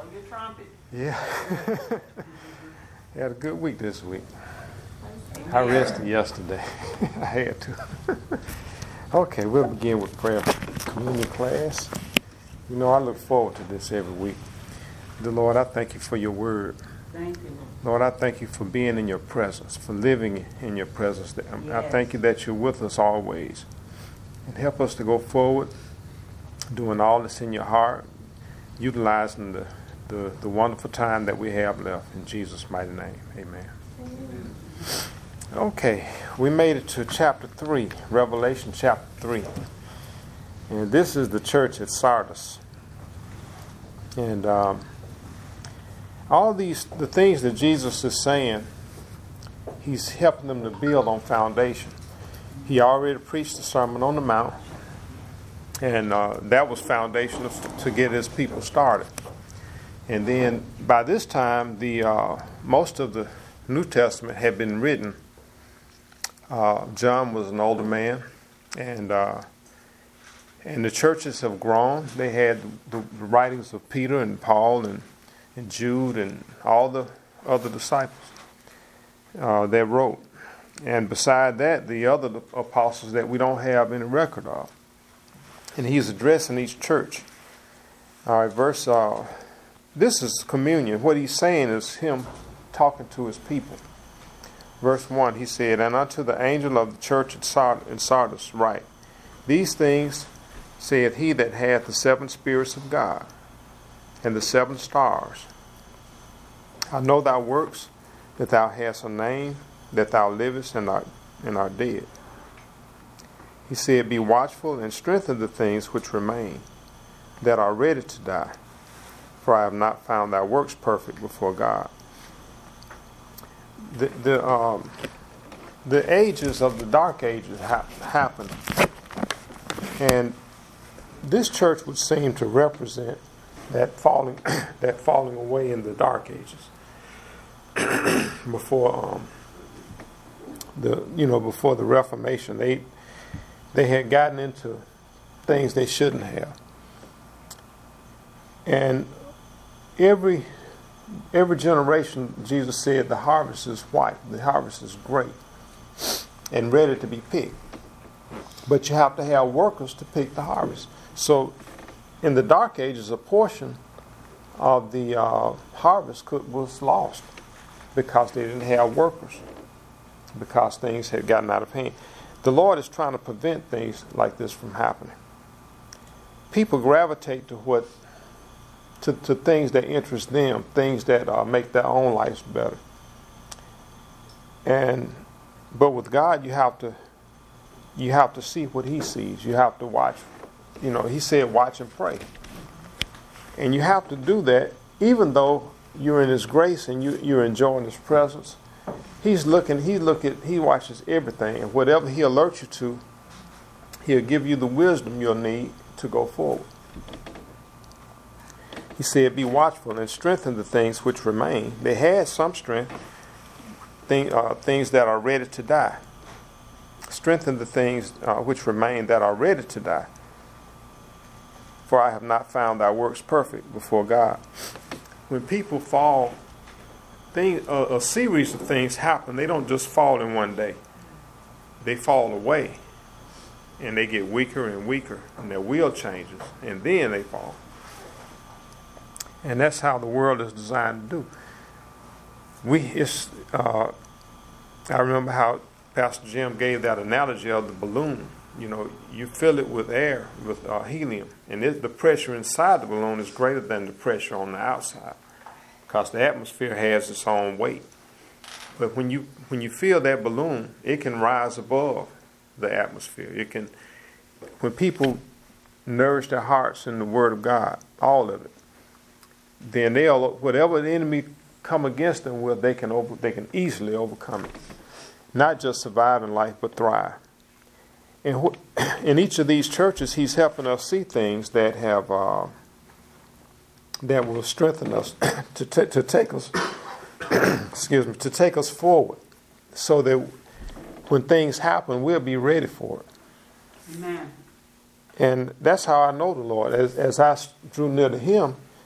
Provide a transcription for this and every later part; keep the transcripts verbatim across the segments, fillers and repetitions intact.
Blow your trumpet. Yeah. Had a good week this week. I rested yesterday. I had to. Okay, we'll begin with prayer for communion class. You know, I look forward to this every week. Dear Lord, I thank you for your word. Thank you, Lord, I thank you for being in your presence, for living in your presence. I Yes. thank you that you're with us always. And help us to go forward, doing all that's in your heart, utilizing the, the, the wonderful time that we have left. In Jesus' mighty name, amen. Amen. Okay, we made it to chapter three, Revelation chapter three. And this is the church at Sardis. And um, all these, the things that Jesus is saying, he's helping them to build on foundation. He already preached the Sermon on the Mount, and uh, that was foundational to get his people started. And then by this time, the uh, most of the New Testament had been written. Uh, John was an older man, and uh, and the churches have grown. They had the, the writings of Peter and Paul and, and Jude and all the other disciples uh, that wrote. And beside that, the other apostles that we don't have any record of. And he's addressing each church. All right, verse, uh, this is communion. What he's saying is him talking to his people. Verse one, he said, "And unto the angel of the church at Sard- in Sardis write, These things saith he that hath the seven spirits of God, and the seven stars. I know thy works, that thou hast a name, that thou livest and art, and art dead. He said, Be watchful and strengthen the things which remain, that are ready to die. For I have not found thy works perfect before God." The the um, the ages of the dark ages ha- happened, and this church would seem to represent that falling that falling away in the dark ages before um, the you know before the Reformation. They they had gotten into things they shouldn't have, and every every generation, Jesus said, the harvest is white, the harvest is great, and ready to be picked. But you have to have workers to pick the harvest. So, in the dark ages, a portion of the uh, harvest could, was lost because they didn't have workers, because things had gotten out of hand. The Lord is trying to prevent things like this from happening. People gravitate to what, to, to things that interest them, things that uh, make their own lives better. And but with God, you have to, you have to see what He sees. You have to watch. You know, He said, "Watch and pray." And you have to do that, even though you're in His grace and you, you're enjoying His presence. He's looking. He look at. He watches everything, and whatever He alerts you to, He'll give you the wisdom you'll need to go forward. He said, "Be watchful and strengthen the things which remain." They had some strength, thing, uh, things that are ready to die. Strengthen the things uh, which remain that are ready to die. For I have not found thy works perfect before God. When people fall, thing, a, a series of things happen. They don't just fall in one day. They fall away, and they get weaker and weaker, and their will changes, and then they fall. And that's how the world is designed to do. We, it's, uh, I remember how Pastor Jim gave that analogy of the balloon. You know, you fill it with air, with uh, helium, and it, the pressure inside the balloon is greater than the pressure on the outside, because the atmosphere has its own weight. But when you when you fill that balloon, it can rise above the atmosphere. It can, when people nourish their hearts in the Word of God, all of it, then they'll, whatever the enemy come against them with, they can over, they can easily overcome it. Not just survive in life, but thrive. And wh- in each of these churches, he's helping us see things that have uh, that will strengthen us to t- to take us, excuse me, to take us forward, so that when things happen, we'll be ready for it. Amen. And that's how I know the Lord. As as I drew near to Him,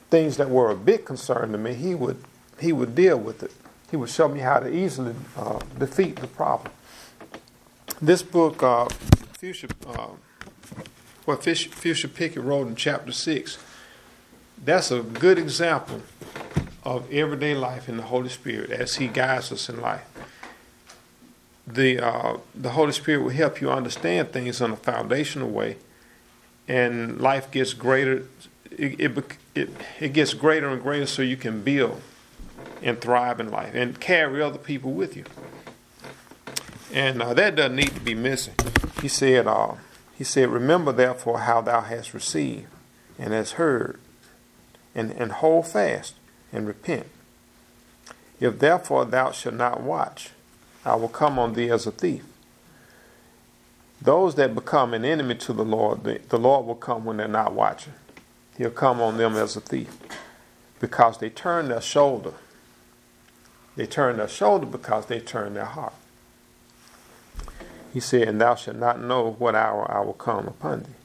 things that were a big concern to me, he would he would deal with it. He would show me how to easily uh, defeat the problem. This book, uh, Fuchsia, uh, what Fuchsia Pickett wrote in chapter six, that's a good example of everyday life in the Holy Spirit as He guides us in life. The uh, the Holy Spirit will help you understand things in a foundational way, and life gets greater. It, it, it, it gets greater and greater so you can build and thrive in life and carry other people with you. And uh, that doesn't need to be missing. He said, uh, he said, remember therefore how thou hast received and hast heard, and, and hold fast and repent. If therefore thou shalt not watch, I will come on thee as a thief. Those that become an enemy to the Lord, the, the Lord will come when they're not watching. He'll come on them as a thief because they turn their shoulder. They turn their shoulder because they turn their heart. He said, and thou shalt not know what hour I will come upon thee.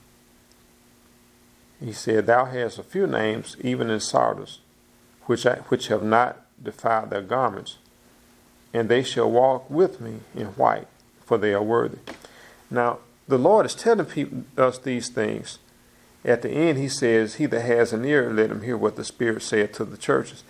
He said, thou hast a few names, even in Sardis, which, I, which have not defiled their garments, and they shall walk with me in white, for they are worthy. Now, the Lord is telling people, us these things. At the end, He says, he that has an ear, let him hear what the Spirit saith to the churches.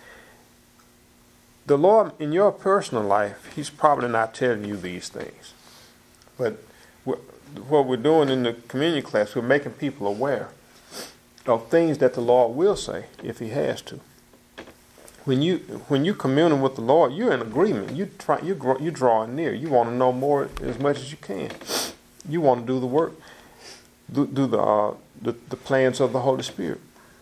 The Lord, in your personal life, He's probably not telling you these things. But what we're doing in the communion class, we're making people aware of things that the Lord will say if He has to. When you when you communing with the Lord, you're in agreement. You try you grow, you drawing near. You want to know more as much as you can. You want to do the work, do, do the, uh, the the plans of the Holy Spirit.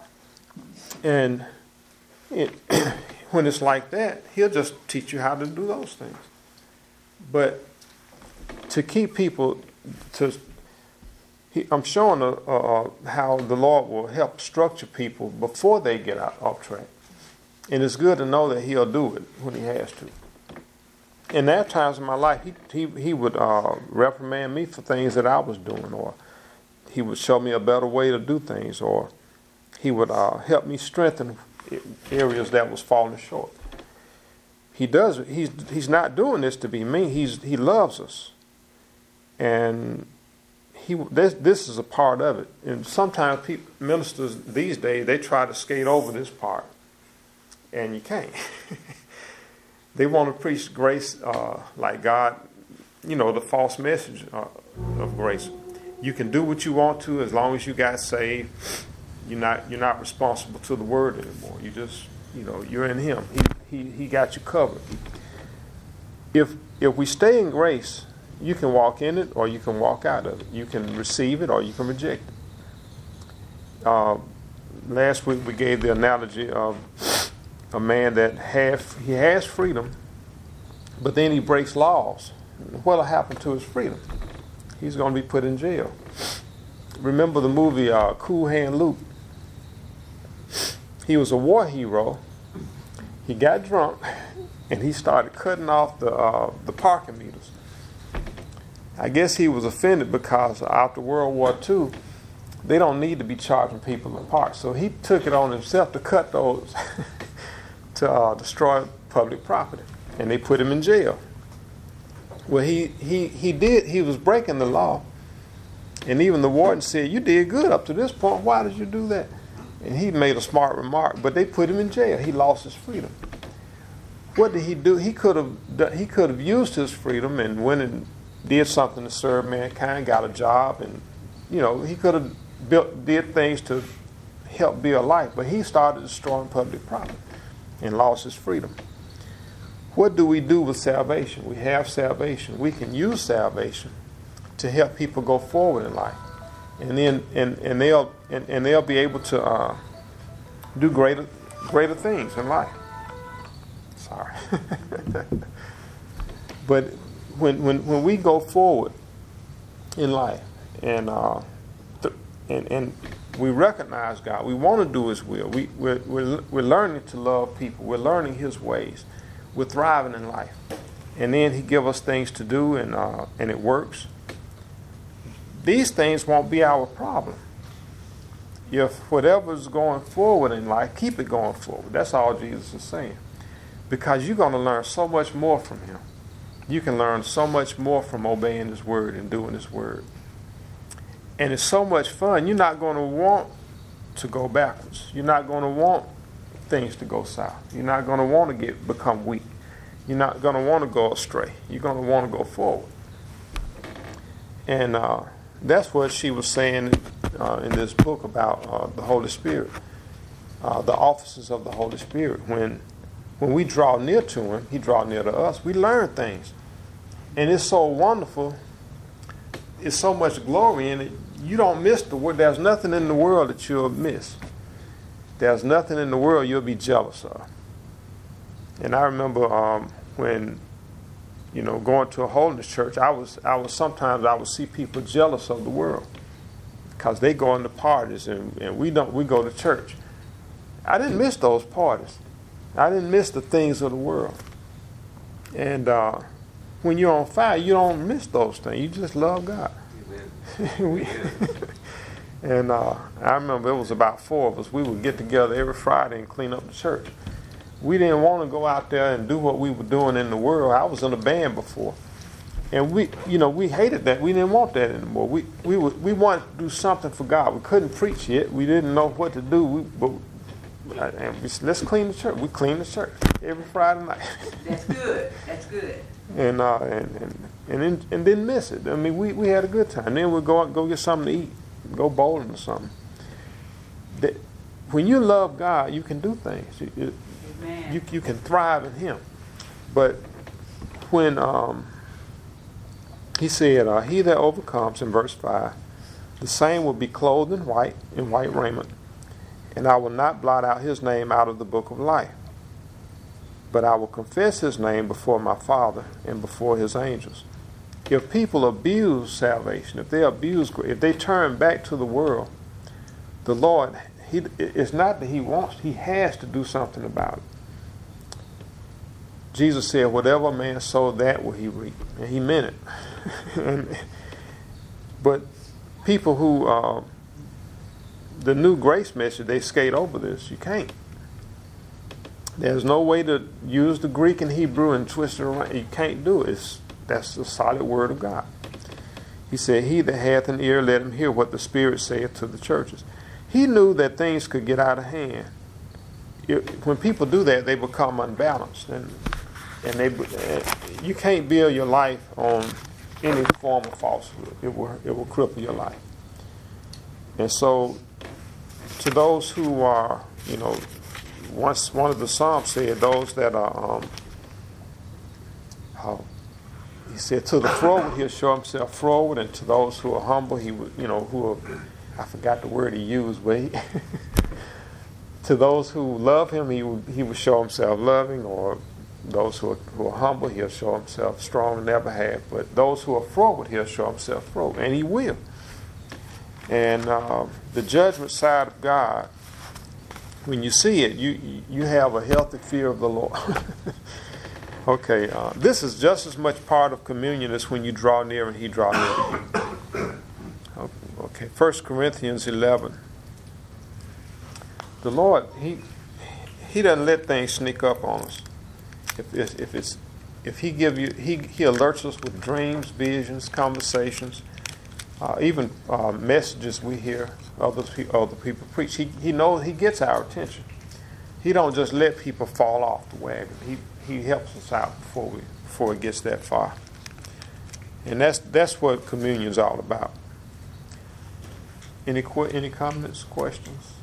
And it, when it's like that, He'll just teach you how to do those things. But to keep people to, he, I'm showing uh, uh, how the Lord will help structure people before they get out off track. And it's good to know that He'll do it when He has to. And there are times in my life, He he, he would uh, reprimand me for things that I was doing, or He would show me a better way to do things, or He would uh, help me strengthen areas that was falling short. He does. He's he's not doing this to be mean. He's he loves us, and he this this is a part of it. And sometimes people, ministers these days, they try to skate over this part, and you can't. They want to preach grace uh, like God, you know, the false message uh, of grace. You can do what you want to as long as you got saved. You're not you're not responsible to the Word anymore. You just you know you're in Him. He he he got you covered. If if we stay in grace, you can walk in it or you can walk out of it. You can receive it or you can reject it. Uh, last week we gave the analogy of a man that have he has freedom, but then he breaks laws. What'll happen to his freedom? He's going to be put in jail. Remember the movie uh, Cool Hand Luke? He was a war hero. He got drunk, and he started cutting off the uh, the parking meters. I guess he was offended because after World War Two, they don't need to be charging people to park. So he took it on himself to cut those, to uh, destroy public property, and they put him in jail. Well, he, he, he did, he was breaking the law, and even the warden said, you did good up to this point, why did you do that? And he made a smart remark, but they put him in jail. He lost his freedom. What did he do? He could have he could have used his freedom and went and did something to serve mankind, got a job, and you know he could have built did things to help build life. But he started destroying public property and lost his freedom. What do we do with salvation? We have salvation. We can use salvation to help people go forward in life, and then and, and they'll and, and they'll be able to uh, do greater greater things in life. Sorry, but when when when we go forward in life and uh, th- and and we recognize God, we want to do His will. We we're, we're we're learning to love people. We're learning His ways. We're thriving in life, and then He give us things to do, and uh, and it works. These things won't be our problem. if whatever's going forward in life, keep it going forward. That's all Jesus is saying. Because you're going to learn so much more from him. You can learn so much more from obeying his word and doing his word. And it's so much fun. You're not going to want to go backwards. You're not going to want things to go south. You're not going to want to get become weak. You're not going to want to go astray. You're going to want to go forward. And uh, that's what she was saying uh, in this book about uh, the Holy Spirit, uh, the offices of the Holy Spirit. When when we draw near to him, he draws near to us. We learn things. And it's so wonderful. It's so much glory in it. You don't miss the word. There's nothing in the world that you'll miss. There's nothing in the world you'll be jealous of. And I remember um, when, you know, going to a holiness church, I was, I was sometimes I would see people jealous of the world because they go into parties and, and we don't. We go to church. I didn't miss those parties. I didn't miss the things of the world. And uh, when you're on fire, you don't miss those things. You just love God. we, and uh, I remember it was about four of us. We would get together every Friday and clean up the church. We didn't want to go out there and do what we were doing in the world. I was in a band before. And we, you know, we hated that. We didn't want that anymore. We we were, we wanted to do something for God. We couldn't preach yet. We didn't know what to do. We, but and we said, let's clean the church. We clean the church every Friday night. That's good. That's good. And uh, and and and, then, and didn't miss it. I mean, we, we had a good time. Then we'd go out, go get something to eat, go bowling or something. That, when you love God, you can do things. You, you, you, you can thrive in Him. But when um, He said, uh, "He that overcomes," in verse five, the same will be clothed in white, in white raiment, and I will not blot out his name out of the book of life. But I will confess his name before my Father and before his angels. If people abuse salvation, if they abuse, if they turn back to the world, the Lord, he, it's not that he wants, he has to do something about it. Jesus said, whatever a man sowed, that will he reap. And he meant it. and, but people who, uh, the new grace message, they skate over this. You can't. There's no way to use the Greek and Hebrew and twist it around. You can't do it. It's, that's the solid word of God. He said, he that hath an ear, let him hear what the Spirit saith to the churches. He knew that things could get out of hand. It, when people do that, they become unbalanced. And, and they, you can't build your life on any form of falsehood. It will, it will cripple your life. And so, to those who are, you know, once one of the Psalms said, those that are, um, how, he said, to the froward he'll show himself froward, and to those who are humble, he would, you know, who are, I forgot the word he used, but he, to those who love him, he would, he would show himself loving, or those who are, who are humble, he'll show himself strong and never have. But those who are froward, he'll show himself froward, and he will. And uh, the judgment side of God, when you see it, you you have a healthy fear of the Lord. Okay, uh, this is just as much part of communion as when you draw near and he draw near to you. Okay, First Corinthians eleven. The Lord, he he doesn't let things sneak up on us. If it's, if it's if he give you he he alerts us with dreams, visions, conversations, uh, even uh, messages we hear other other people preach. He he knows he gets our attention. He don't just let people fall off the wagon. He he helps us out before we before it gets that far. And that's that's what communion's all about. Any qu- any comments, questions?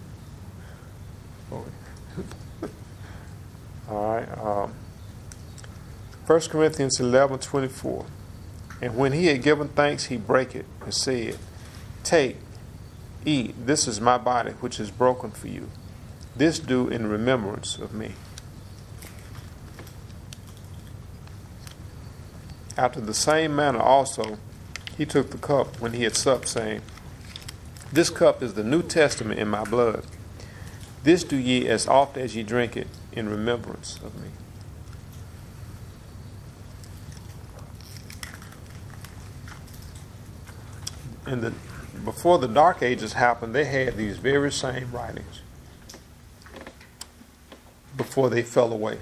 All right. Um, First Corinthians eleven twenty-four. And when he had given thanks, he brake it and said, "Take, eat, this is my body, which is broken for you. This do in remembrance of me." After the same manner also, he took the cup when he had supped, saying, "This cup is the New Testament in my blood. This do ye as oft as ye drink it in remembrance of me." And the before the Dark Ages happened, they had these very same writings before they fell away.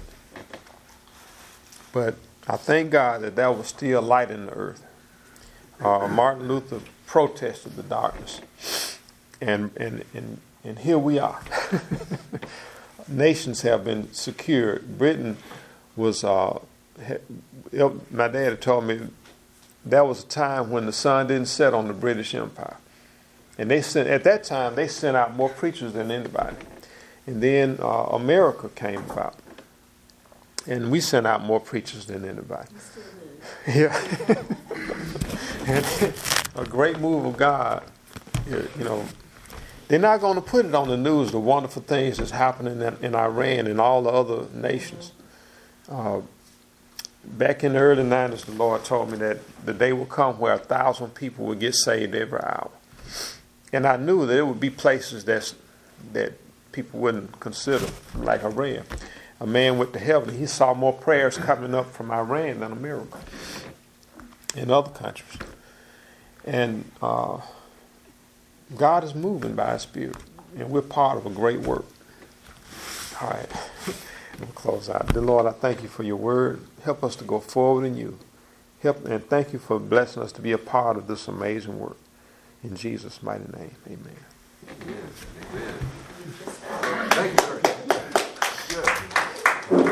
But I thank God that there was still light in the earth. Uh, Martin Luther protested the darkness. And, and, and, and here we are. Nations have been secured. Britain was, uh, my dad had told me, that was a time when the sun didn't set on the British Empire. And they sent, at that time, they sent out more preachers than anybody. And then uh, America came about. And we sent out more preachers than anybody. Yeah. And a great move of God, you know. They're not going to put it on the news, the wonderful things that's happening in, in Iran and all the other nations. Uh, back in the early nineties, the Lord told me that the day will come where a thousand people will get saved every hour. And I knew that it would be places that's, that people wouldn't consider, like Iran. A man went to heaven. He saw more prayers coming up from Iran than America and other countries. And uh, God is moving by His Spirit, and we're part of a great work. All right, we'll close out. Dear Lord, I thank You for Your word. Help us to go forward in You. Help, and thank You for blessing us to be a part of this amazing work. In Jesus' mighty name, amen. Amen. Amen. Thank you, sir.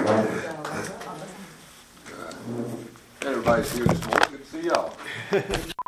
Good. Everybody's here this morning. Good to see y'all.